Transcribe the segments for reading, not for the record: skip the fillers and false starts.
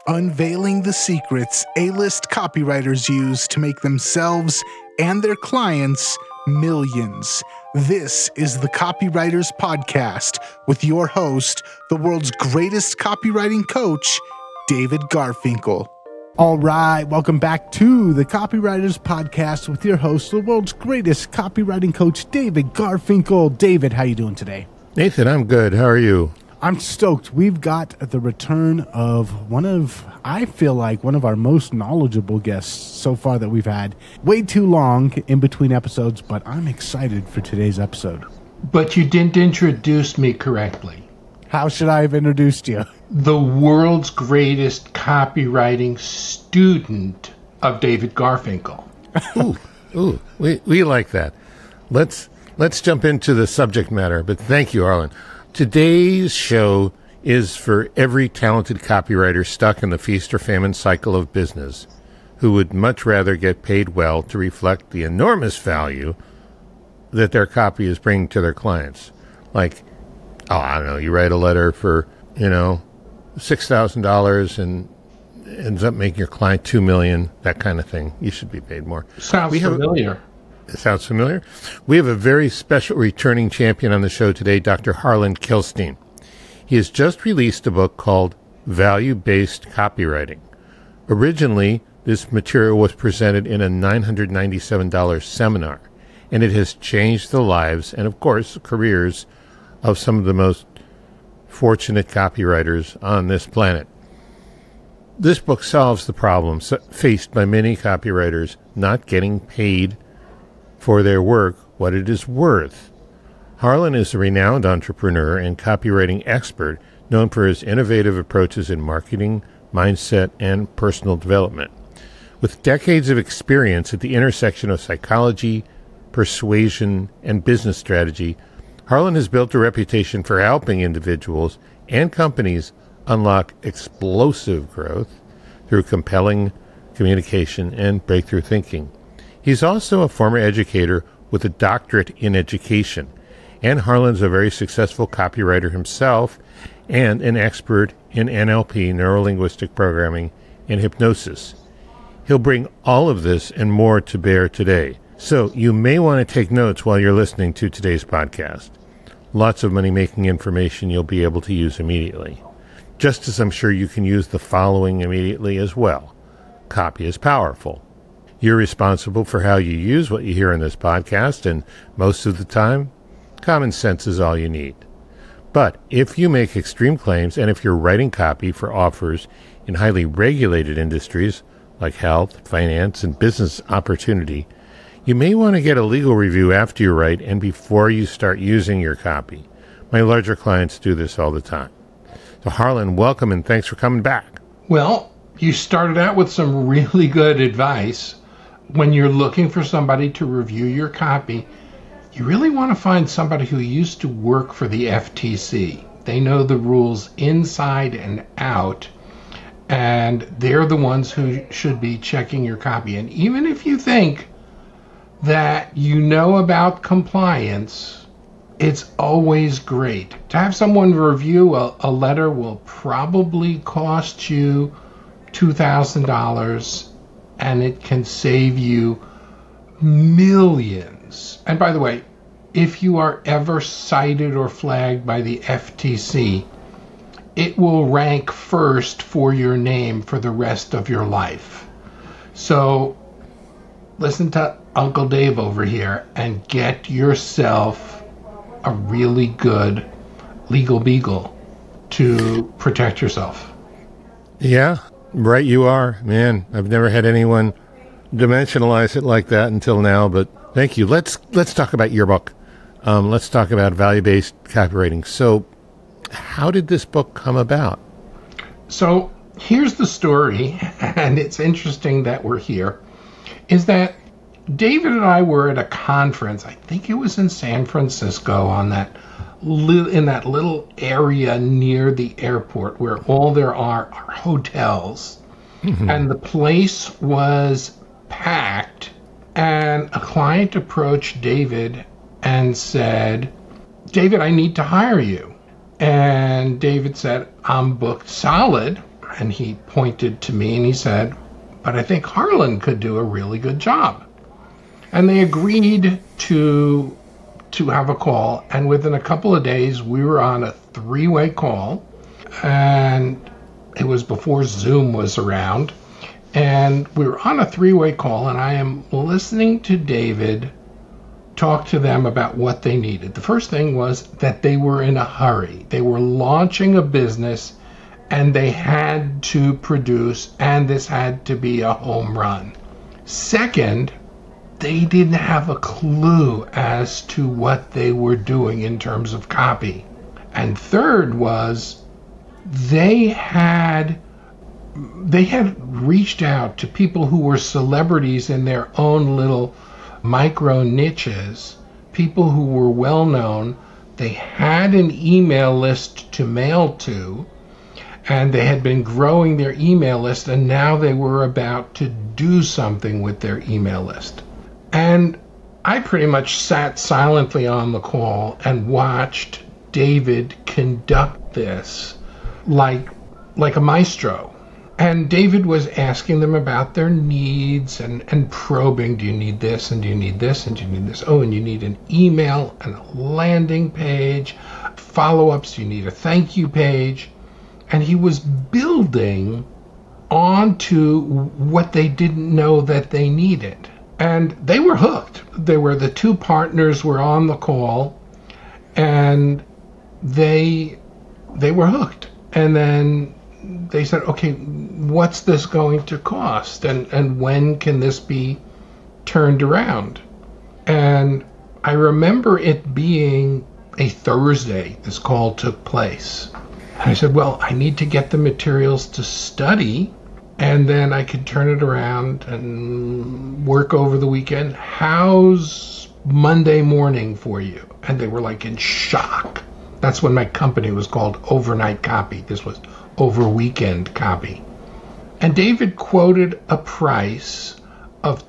unveiling the secrets A-list copywriters use to make themselves and their clients millions. This is the Copywriters Podcast with your host, the world's greatest copywriting coach, David Garfinkel. All right, welcome back to the Copywriters Podcast with your host, the world's greatest copywriting coach, David Garfinkel. David, how you doing today? Nathan, I'm good. How are you? I'm stoked. We've got the return of I feel like one of our most knowledgeable guests so far that we've had. Way too long in between episodes, but I'm excited for today's episode. But you didn't introduce me correctly. How should I have introduced you? The world's greatest copywriting student of David Garfinkel. Ooh, we like that. Let's jump into the subject matter, but thank you, Arlen. Today's show is for every talented copywriter stuck in the feast or famine cycle of business who would much rather get paid well to reflect the enormous value that their copy is bringing to their clients. Like, I don't know, you write a letter for, $6,000 and ends up making your client $2 million, that kind of thing. You should be paid more. Sounds familiar. It sounds familiar? We have a very special returning champion on the show today, Dr. Harlan Kilstein. He has just released a book called Value-Based Copywriting. Originally, this material was presented in a $997 seminar, and it has changed the lives and, of course, careers of some of the most fortunate copywriters on this planet. This book solves the problems faced by many copywriters not getting paid for their work what it is worth. Harlan is a renowned entrepreneur and copywriting expert known for his innovative approaches in marketing, mindset, and personal development. With decades of experience at the intersection of psychology, persuasion, and business strategy, Harlan has built a reputation for helping individuals and companies unlock explosive growth through compelling communication and breakthrough thinking. He's also a former educator with a doctorate in education, and Harlan's a very successful copywriter himself and an expert in NLP, neuro-linguistic programming, and hypnosis. He'll bring all of this and more to bear today. So you may want to take notes while you're listening to today's podcast. Lots of money-making information you'll be able to use immediately. Just as I'm sure you can use the following immediately as well. Copy is powerful. You're responsible for how you use what you hear in this podcast, and most of the time, common sense is all you need. But if you make extreme claims, and if you're writing copy for offers in highly regulated industries like health, finance, and business opportunity, you may want to get a legal review after you write and before you start using your copy. My larger clients do this all the time. So Harlan, welcome and thanks for coming back. Well, you started out with some really good advice. When you're looking for somebody to review your copy, you really want to find somebody who used to work for the FTC. They know the rules inside and out, and they're the ones who should be checking your copy. And even if you think that you know about compliance, it's always great. To have someone review a letter will probably cost you $2,000, and it can save you millions. And by the way, if you are ever cited or flagged by the FTC, it will rank first for your name for the rest of your life. So listen to Uncle Dave over here and get yourself a really good legal beagle to protect yourself. Yeah, right you are. Man, I've never had anyone dimensionalize it like that until now, but thank you. Let's talk about your book. Let's talk about value-based copywriting. So how did this book come about? So here's the story, and it's interesting that we're here, is that David and I were at a conference, I think it was in San Francisco, on that in that little area near the airport where all there are hotels. Mm-hmm. And the place was packed, and a client approached David and said, "David, I need to hire you." And David said, "I'm booked solid." And he pointed to me and he said, but I think Harlan could do a really good job. And they agreed to have a call. And within a couple of days, we were on a 3-way call. And it was before Zoom was around. And we were on a 3-way call, and I am listening to David talk to them about what they needed. The first thing was that they were in a hurry. They were launching a business, and they had to produce, and this had to be a home run. Second, they didn't have a clue as to what they were doing in terms of copy. And third was they had reached out to people who were celebrities in their own little micro niches, people who were well known. They had an email list to mail to, and they had been growing their email list, and now they were about to do something with their email list. And I pretty much sat silently on the call and watched David conduct this like a maestro. And David was asking them about their needs and probing, do you need this, and do you need this, and do you need this? Oh, and you need an email and a landing page, follow-ups, you need a thank you page. And he was building onto what they didn't know that they needed. And they were hooked. The 2 partners were on the call, and they were hooked. And then they said, okay, what's this going to cost? And when can this be turned around? And I remember it being a Thursday this call took place. And I said, well, I need to get the materials to study, and then I could turn it around and work over the weekend. How's Monday morning for you? And they were like in shock. That's when my company was called Overnight Copy. This was over weekend copy. And David quoted a price of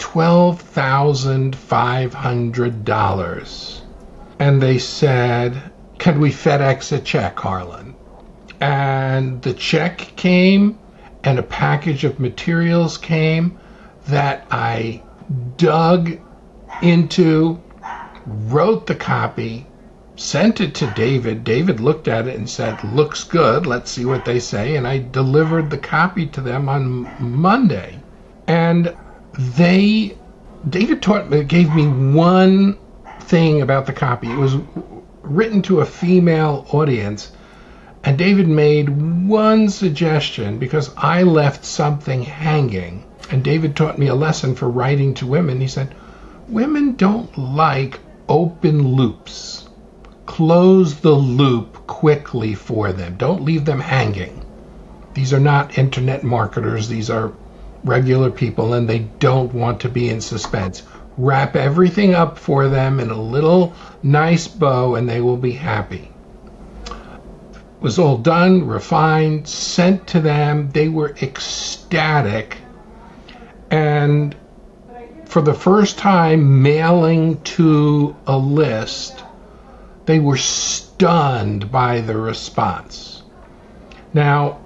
$12,500. And they said, can we FedEx a check, Harlan? And the check came, and a package of materials came that I dug into, wrote the copy, sent it to David. David looked at it and said, looks good, let's see what they say. And I delivered the copy to them on Monday. And David gave me one thing about the copy. It was written to a female audience. And David made one suggestion because I left something hanging. And David taught me a lesson for writing to women. He said, women don't like open loops. Close the loop quickly for them. Don't leave them hanging. These are not internet marketers. These are regular people, and they don't want to be in suspense. Wrap everything up for them in a little nice bow, and they will be happy. It was all done, refined, sent to them. They were ecstatic. And for the first time mailing to a list, they were stunned by the response. Now,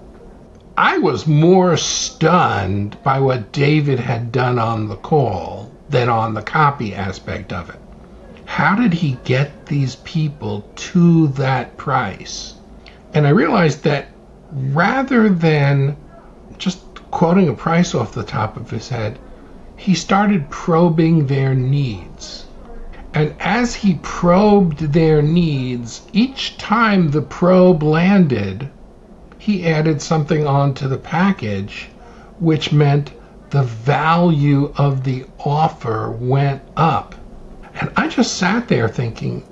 I was more stunned by what David had done on the call than on the copy aspect of it. How did he get these people to that price? And I realized that rather than just quoting a price off the top of his head, he started probing their needs. And as he probed their needs, each time the probe landed, he added something onto the package, which meant the value of the offer went up. And I just sat there thinking,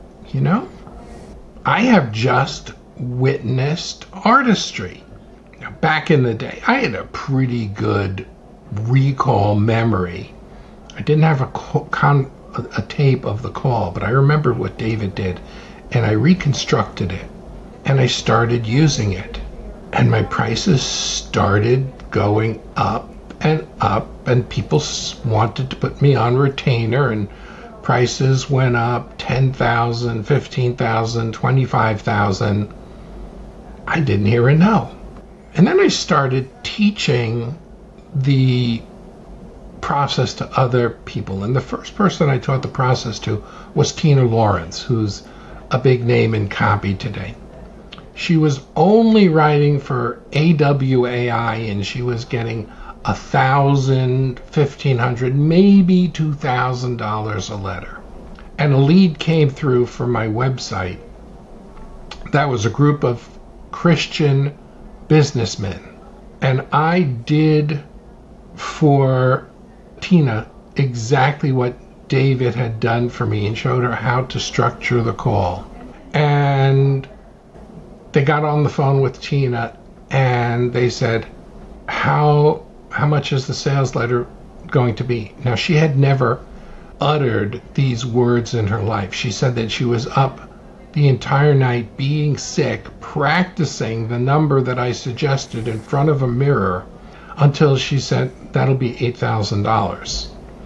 I have just witnessed artistry. Now, back in the day, I had a pretty good recall memory. I didn't have a tape of the call, but I remembered what David did, and I reconstructed it, and I started using it. And my prices started going up, and people wanted to put me on retainer, and prices went up $10,000, $15,000, $25,000. I didn't hear a no. And then I started teaching the process to other people. And the first person I taught the process to was Tina Lawrence, who's a big name in copy today. She was only writing for AWAI, and she was getting $1,000, $1,500, maybe $2,000 a letter. And a lead came through from my website. That was a group of Christian businessmen. And I did for Tina exactly what David had done for me and showed her how to structure the call. And they got on the phone with Tina and they said, how much is the sales letter going to be? Now, she had never uttered these words in her life. She said that she was up the entire night being sick, practicing the number that I suggested in front of a mirror until she said, that'll be $8,000.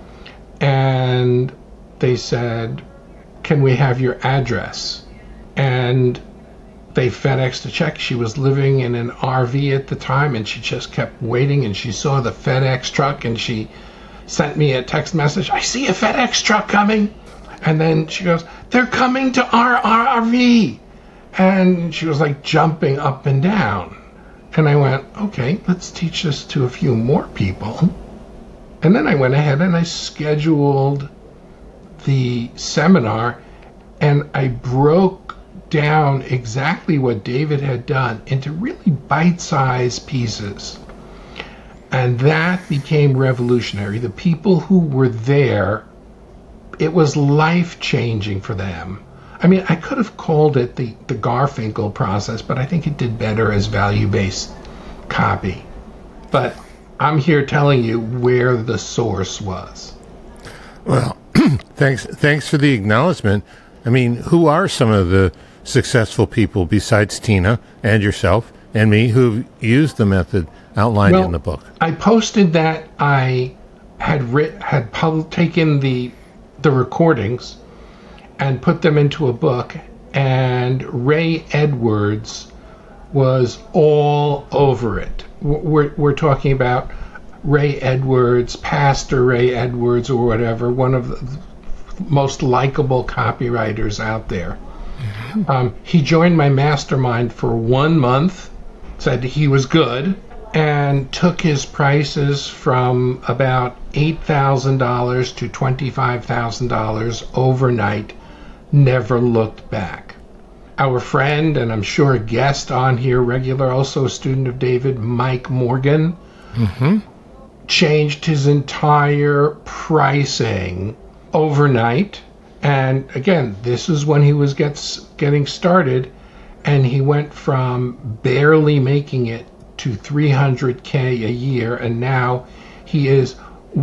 And they said, can we have your address? And they FedExed a check. She was living in an RV at the time, and she just kept waiting, and she saw the FedEx truck, and she sent me a text message, I see a FedEx truck coming. And then she goes, they're coming to our RV. And she was like jumping up and down. And I went, okay, let's teach this to a few more people. And then I went ahead and I scheduled the seminar, and I broke down exactly what David had done into really bite-sized pieces. And that became revolutionary. The people who were there, it was life-changing for them. I mean, I could have called it the Garfinkel process, but I think it did better as value-based copy. But I'm here telling you where the source was. Well, thanks for the acknowledgement. I mean, who are some of the successful people besides Tina and yourself and me who've used the method outlined in the book? I posted that I had taken the recordings and put them into a book, and Ray Edwards was all over it. We're talking about Ray Edwards, Pastor Ray Edwards or whatever, one of the most likable copywriters out there. Mm-hmm. He joined my mastermind for 1 month, said he was good, and took his prices from about $8,000 to $25,000 overnight, never looked back. Our friend, and I'm sure a guest on here, regular, also a student of David, Mike Morgan, changed his entire pricing overnight. And again, this is when he was getting started, and he went from barely making it to $300K a year, and now he is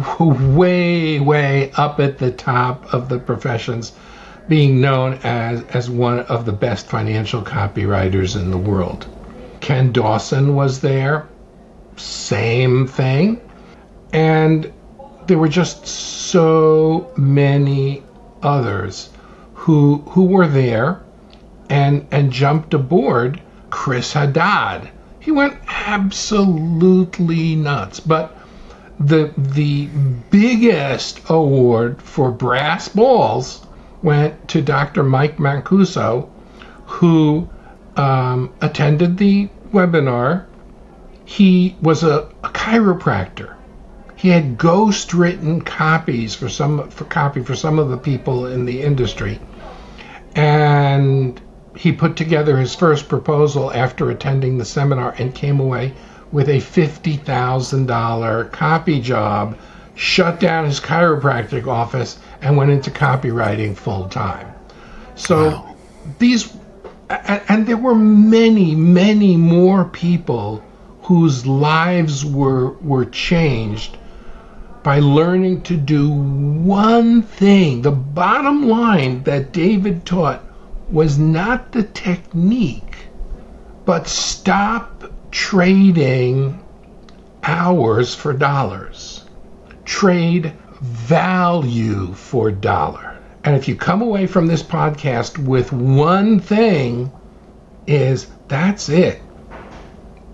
way up at the top of the professions, being known as one of the best financial copywriters in the world. Ken Dawson was there, same thing. And there were just so many others who were there and jumped aboard. Chris Haddad, he went absolutely nuts. But the biggest award for brass balls went to Dr. Mike Mancuso, who attended the webinar. He was a chiropractor. He had ghost-written copies for some of the people in the industry, and he put together his first proposal after attending the seminar and came away with a $50,000 copy job, shut down his chiropractic office, and went into copywriting full time. So wow. And there were many more people whose lives were changed by learning to do one thing. The bottom line that David taught was not the technique, but stop trading hours for dollars. Trade value for dollar. And if you come away from this podcast with one thing, that's it.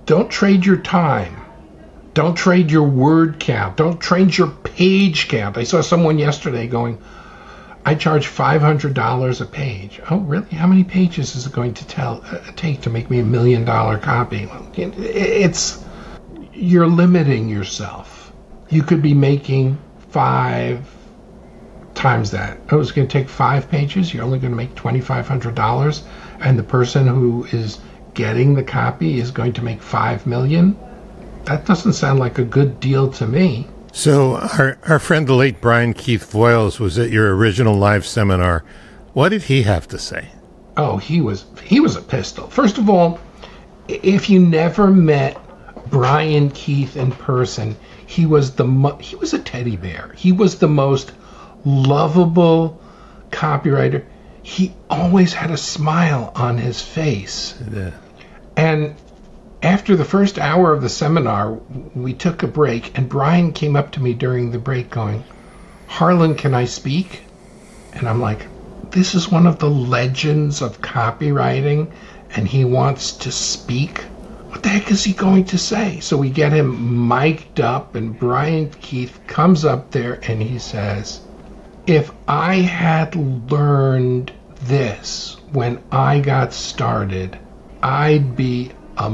don't trade your time. Don't trade your word count. Don't trade your page count. I saw someone yesterday going, I charge $500 a page. Oh, really? How many pages is it going to take to make me $1 million copy? Well, you're limiting yourself. You could be making 5 times that. Oh, it's going to take 5 pages. You're only going to make $2,500, and the person who is getting the copy is going to make $5 million. That doesn't sound like a good deal to me. So our friend, the late Brian Keith Voiles, was at your original live seminar. What did he have to say? Oh, he was a pistol. First of all, if you never met Brian Keith in person, he was a teddy bear. He was the most lovable copywriter. He always had a smile on his face. Yeah. And after the first hour of the seminar, we took a break, and Brian came up to me during the break going, Harlan, can I speak? And I'm like, this is one of the legends of copywriting, and he wants to speak? What the heck is he going to say? So we get him mic'd up, and Brian Keith comes up there and he says, if I had learned this when I got started, I'd be a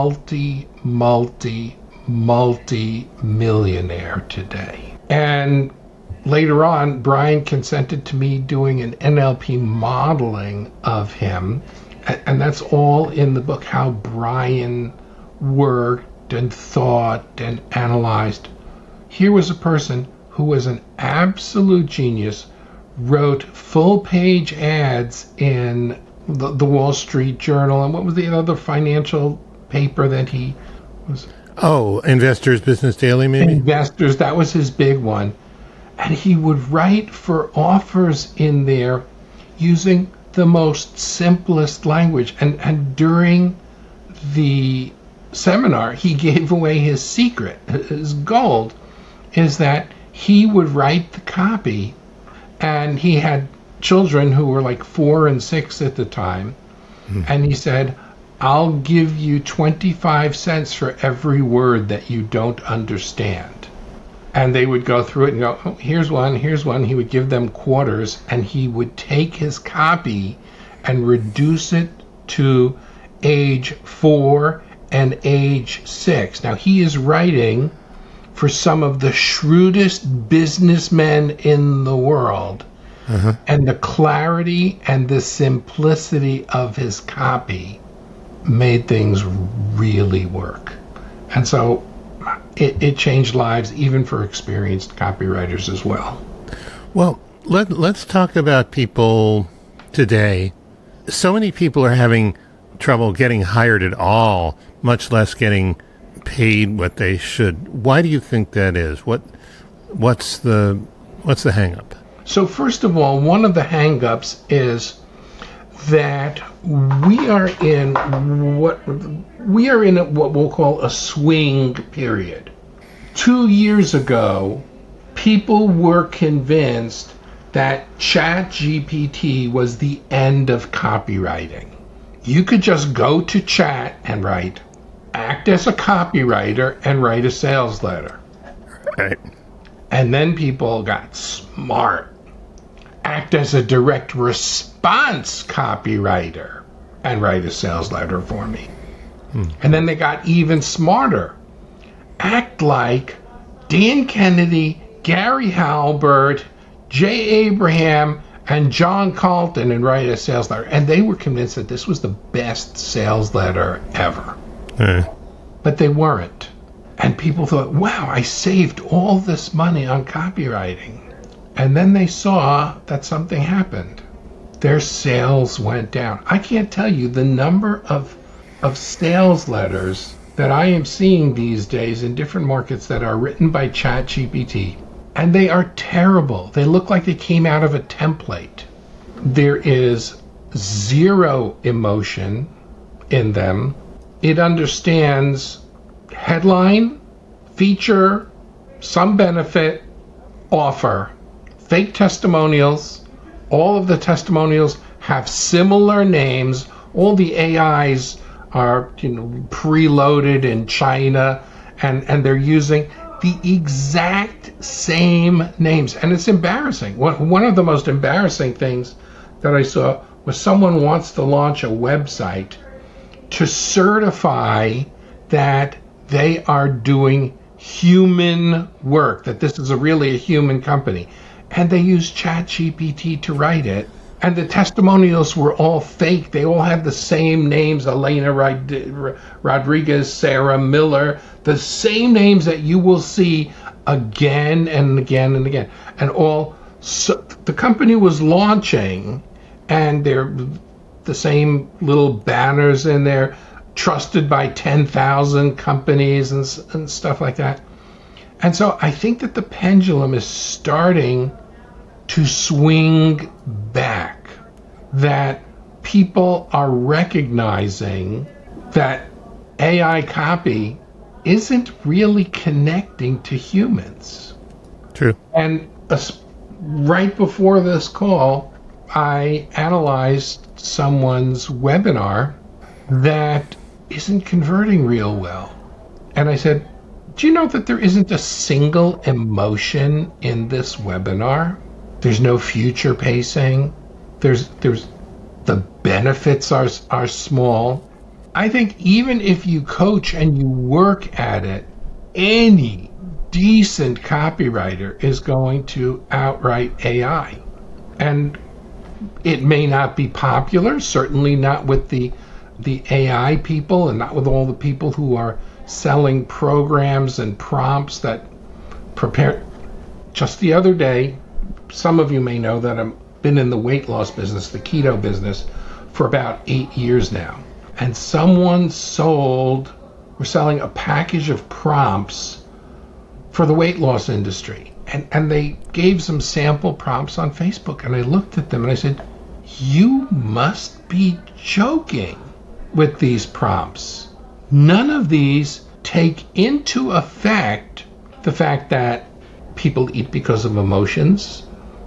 multi-millionaire today. And later on, Brian consented to me doing an NLP modeling of him. And that's all in the book, how Brian worked and thought and analyzed. Here was a person who was an absolute genius, wrote full-page ads in the Wall Street Journal, and what was the other financial paper that he was? Oh, Investors Business Daily, maybe? Investors, that was his big one. And he would write for offers in there using the most simplest language. And during the seminar, he gave away his secret. His gold is that he would write the copy, and he had children who were like 4 and 6 at the time. And he said, I'll give you 25 cents for every word that you don't understand. And they would go through it and go, oh, here's one. He would give them quarters, and he would take his copy and reduce it to age 4 and age 6. Now, he is writing for some of the shrewdest businessmen in the world. And the clarity and the simplicity of his copy made things really work. And so it changed lives, even for experienced copywriters as well. Well, let's talk about people today. So many people are having trouble getting hired at all, much less getting paid what they should. Why do you think that is? What's the hang-up? So first of all, one of the hang-ups is that we are in what we'll call a swing period. 2 years ago, people were convinced that ChatGPT was the end of copywriting. You could just go to Chat and act as a copywriter and write a sales letter. Right. And then people got smart. Act as a direct response copywriter and write a sales letter for me. And then they got even smarter. Act like Dan Kennedy, Gary Halbert, Jay Abraham, and John Carlton and write a sales letter. And they were convinced that this was the best sales letter ever. But they weren't. And people thought, wow, I saved all this money on copywriting. And then they saw that something happened. Their sales went down. I can't tell you the number of sales letters that I am seeing these days in different markets that are written by ChatGPT. And they are terrible. They look like they came out of a template. There is zero emotion in them. It understands headline, feature, some benefit, offer. Fake testimonials. All of the testimonials have similar names. All the AIs are preloaded in China, and they're using the exact same names, and it's embarrassing. One of the most embarrassing things that I saw was someone wants to launch a website to certify that they are doing human work, that this is really a human company. And they used ChatGPT to write it. And the testimonials were all fake. They all had the same names, Elena Rodriguez, Sarah Miller, the same names that you will see again and again and again. And the company was launching, and they're the same little banners in there, trusted by 10,000 companies and stuff like that. And so I think that the pendulum is starting to swing back, that people are recognizing that AI copy isn't really connecting to humans. True. And right before this call, I analyzed someone's webinar that isn't converting real well. And I said, do you know that there isn't a single emotion in this webinar? There's no future pacing. There's the benefits are small. I think even if you coach and you work at it, any decent copywriter is going to outright AI. And it may not be popular, certainly not with the AI people and not with all the people who are selling programs and prompts that prepare. Just the other day, some of you may know that I've been in the weight loss business, the keto business, for about 8 years now. And someone we're selling a package of prompts for the weight loss industry. And they gave some sample prompts on Facebook. And I looked at them and I said, you must be joking with these prompts. None of these take into effect the fact that people eat because of emotions.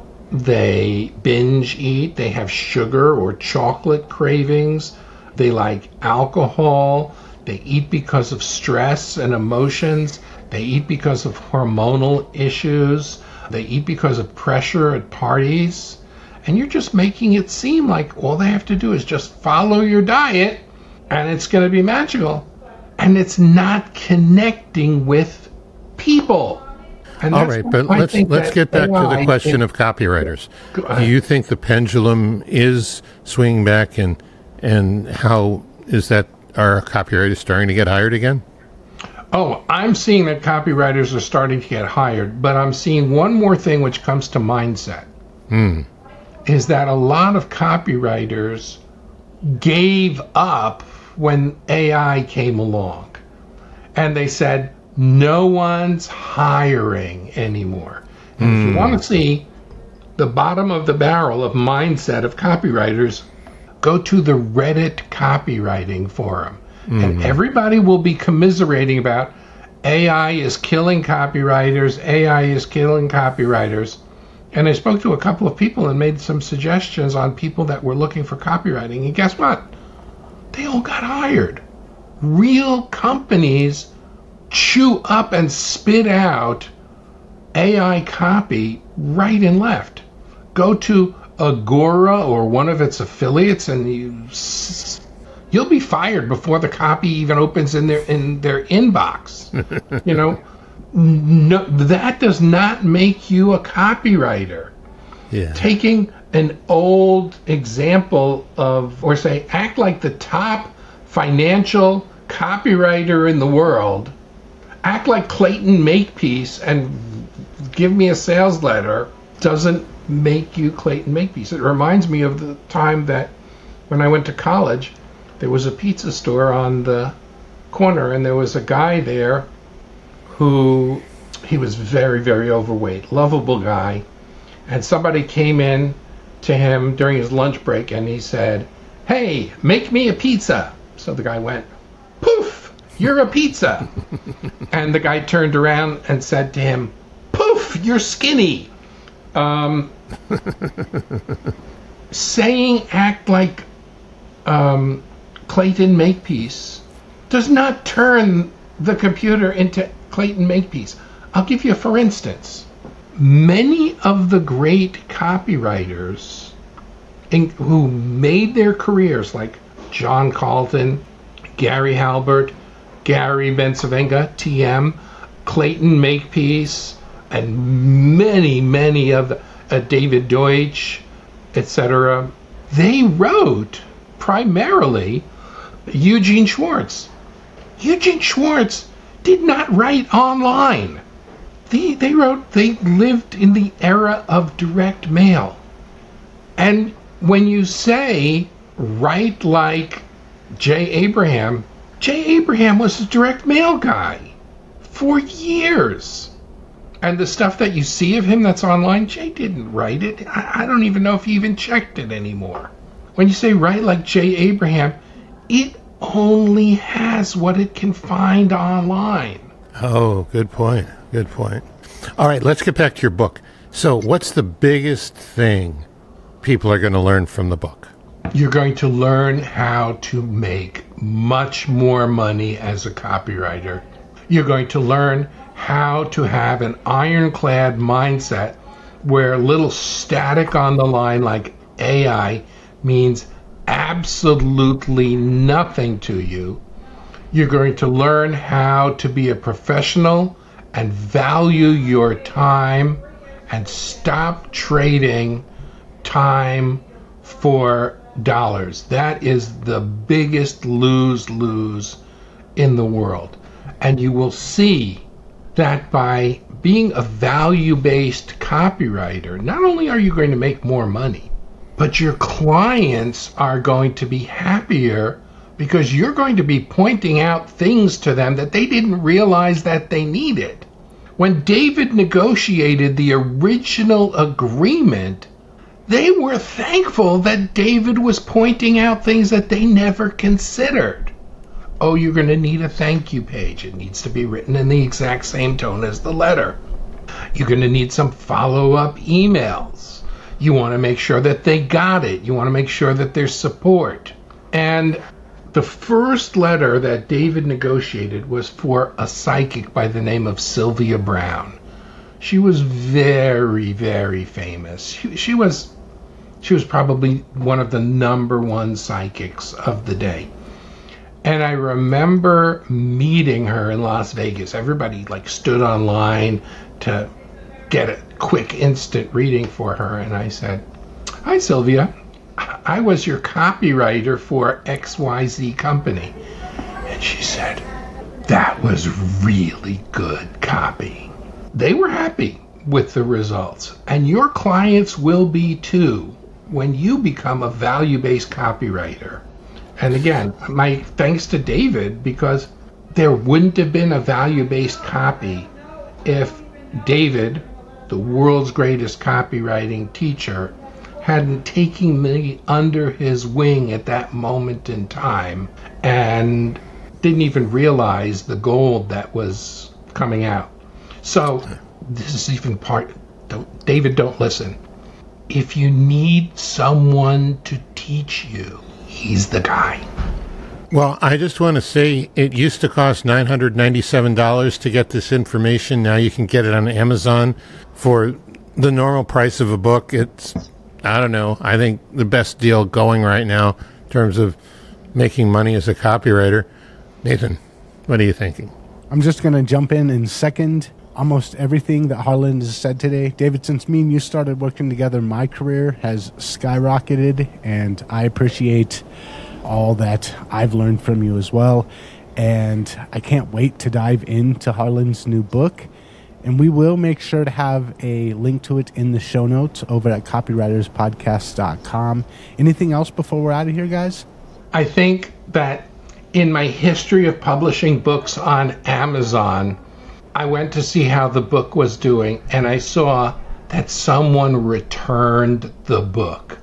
They binge eat. They have sugar or chocolate cravings. They like alcohol. They eat because of stress and emotions. They eat because of hormonal issues. They eat because of pressure at parties. And you're just making it seem like all they have to do is just follow your diet and it's going to be magical. And it's not connecting with people. All right, but let's get back to the question of copywriters. Do you think the pendulum is swinging back, and how is that? Are copywriters starting to get hired again? Oh, I'm seeing that copywriters are starting to get hired, but I'm seeing one more thing which comes to mindset. Is that a lot of copywriters gave up when AI came along. And they said, no one's hiring anymore. And if you want to see the bottom of the barrel of mindset of copywriters, go to the Reddit copywriting forum. And everybody will be commiserating about AI is killing copywriters, AI is killing copywriters. And I spoke to a couple of people and made some suggestions on people that were looking for copywriting. And guess what? They all got hired. Real companies chew up and spit out AI copy right and left. Go to Agora or one of its affiliates and you'll be fired before the copy even opens in their inbox. No, that does not make you a copywriter. Yeah. Taking an old example of, or say, act like the top financial copywriter in the world, act like Clayton Makepeace and give me a sales letter, doesn't make you Clayton Makepeace. It reminds me of the time that when I went to college, there was a pizza store on the corner and there was a guy there who, he was very, very overweight, lovable guy. And somebody came in to him during his lunch break and he said, "Hey, make me a pizza." So the guy went, "Poof, you're a pizza." And the guy turned around and said to him, "Poof, you're skinny." Saying act like Clayton Makepeace does not turn the computer into Clayton Makepeace. I'll give you a for instance. Many of the great copywriters who made their careers, like John Calton, Gary Halbert, Gary Bencivenga, TM, Clayton Makepeace, and many of David Deutsch, etc., they wrote primarily Eugene Schwartz. Eugene Schwartz did not write online. They lived in the era of direct mail. And when you say write like Jay Abraham was a direct mail guy for years. And the stuff that you see of him that's online, Jay didn't write it. I don't even know if he even checked it anymore. When you say write like Jay Abraham, it only has what it can find online. Oh, good point. Good point. All right, let's get back to your book. So what's the biggest thing people are going to learn from the book? You're going to learn how to make much more money as a copywriter. You're going to learn how to have an ironclad mindset where little static on the line like AI means absolutely nothing to you. You're going to learn how to be a professional and value your time and stop trading time for dollars. That is the biggest lose-lose in the world. And you will see that by being a value-based copywriter, not only are you going to make more money, but your clients are going to be happier because you're going to be pointing out things to them that they didn't realize that they needed. When David negotiated the original agreement, they were thankful that David was pointing out things that they never considered. Oh, you're going to need a thank you page. It needs to be written in the exact same tone as the letter. You're going to need some follow-up emails. You want to make sure that they got it. You want to make sure that there's support. And the first letter that David negotiated was for a psychic by the name of Sylvia Brown. She was very, very famous. She was probably one of the number one psychics of the day. And I remember meeting her in Las Vegas. Everybody stood online to get a quick instant reading for her. And I said, "Hi, Sylvia. I was your copywriter for XYZ company." And she said, "That was really good copy." They were happy with the results. And your clients will be too when you become a value-based copywriter. And again, my thanks to David, because there wouldn't have been a value-based copy if David, the world's greatest copywriting teacher, hadn't taken me under his wing at that moment in time and didn't even realize the gold that was coming out. So this is even part, David, don't listen. If you need someone to teach you, he's the guy. Well, I just want to say it used to cost $997 to get this information. Now you can get it on Amazon for the normal price of a book. It's, I don't know, I think the best deal going right now in terms of making money as a copywriter. Nathan, what are you thinking? I'm just going to jump in and second almost everything that Harlan has said today. David, since me and you started working together, my career has skyrocketed, and I appreciate all that I've learned from you as well. And I can't wait to dive into Harlan's new book. And we will make sure to have a link to it in the show notes over at copywriterspodcast.com. Anything else before we're out of here, guys? I think that in my history of publishing books on Amazon, I went to see how the book was doing, and I saw that someone returned the book.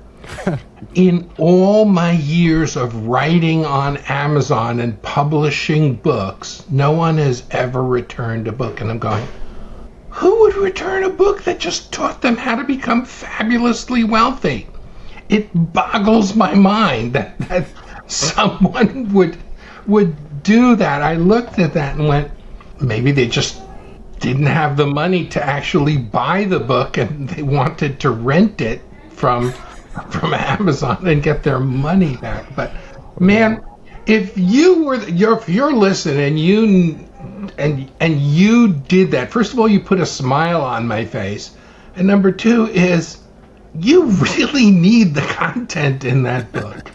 In all my years of writing on Amazon and publishing books, no one has ever returned a book. And I'm going, who would return a book that just taught them how to become fabulously wealthy? It boggles my mind that someone would do that. I looked at that and went, maybe they just didn't have the money to actually buy the book and they wanted to rent it from Amazon and get their money back. But man, if you're listening and you did that, first of all, you put a smile on my face, and number two is you really need the content in that book.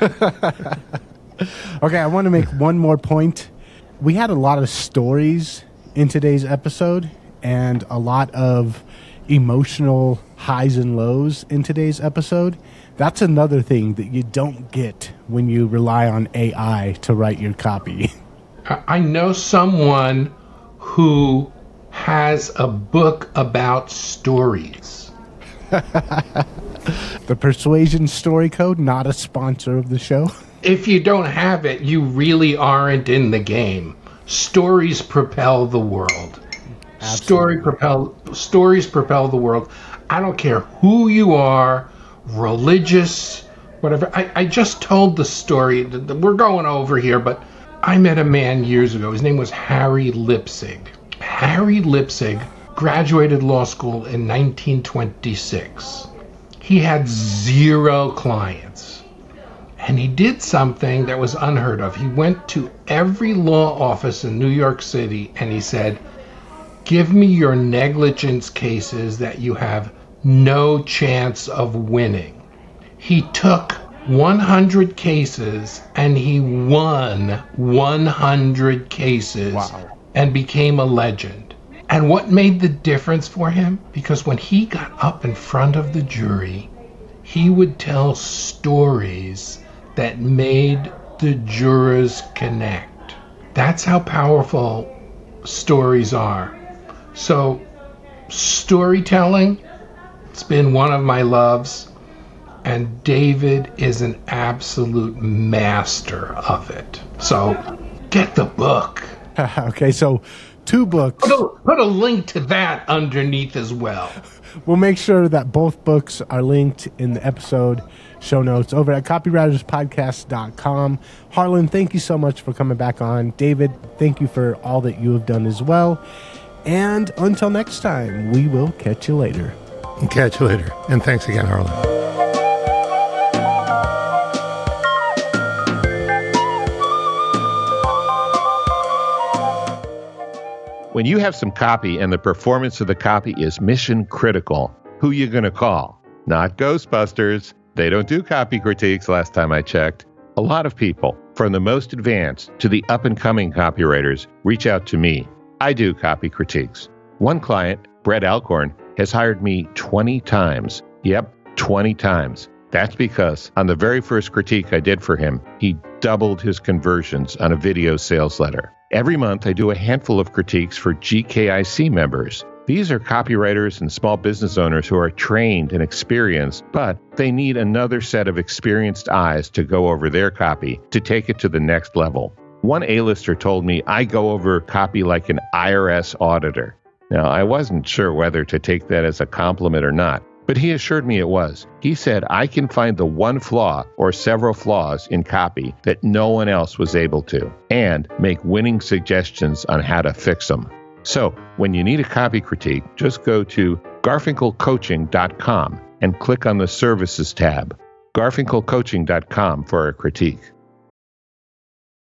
Okay, I want to make one more point. We had a lot of stories in today's episode and a lot of emotional highs and lows in today's episode. That's another thing that you don't get when you rely on AI to write your copy. I know someone who has a book about stories. The Persuasion Story Code, not a sponsor of the show. If you don't have it, you really aren't in the game. Stories propel the world. Absolutely. Stories propel the world. I don't care who you are, religious, whatever. I just told the story. We're going over here, but I met a man years ago. His name was Harry Lipsig. Harry Lipsig graduated law school in 1926. He had 0 clients. And he did something that was unheard of. He went to every law office in New York City and he said, give me your negligence cases that you have no chance of winning. He took 100 cases and he won 100 cases. Wow. And became a legend. And what made the difference for him? Because when he got up in front of the jury, he would tell stories that made the jurors connect. That's how powerful stories are. So, storytelling, it's been one of my loves, and David is an absolute master of it. So, get the book. Okay, so 2 books. Put a link to that underneath as well. We'll make sure that both books are linked in the episode show notes over at copywriterspodcast.com. Harlan, thank you so much for coming back on. David, thank you for all that you have done as well. And until next time, we will catch you later. Catch you later. And thanks again, Harlan. When you have some copy and the performance of the copy is mission critical, who you going to call? Not Ghostbusters. They don't do copy critiques last time I checked. A lot of people, from the most advanced to the up-and-coming copywriters, reach out to me. I do copy critiques. One client, Brett Alcorn, has hired me 20 times. Yep, 20 times. That's because on the very first critique I did for him, he doubled his conversions on a video sales letter. Every month, I do a handful of critiques for GKIC members. These are copywriters and small business owners who are trained and experienced, but they need another set of experienced eyes to go over their copy to take it to the next level. One A-lister told me I go over copy like an IRS auditor. Now, I wasn't sure whether to take that as a compliment or not, but he assured me it was. He said I can find the one flaw or several flaws in copy that no one else was able to, and make winning suggestions on how to fix them. So, when you need a copy critique, just go to garfinkelcoaching.com and click on the Services tab. garfinkelcoaching.com for a critique.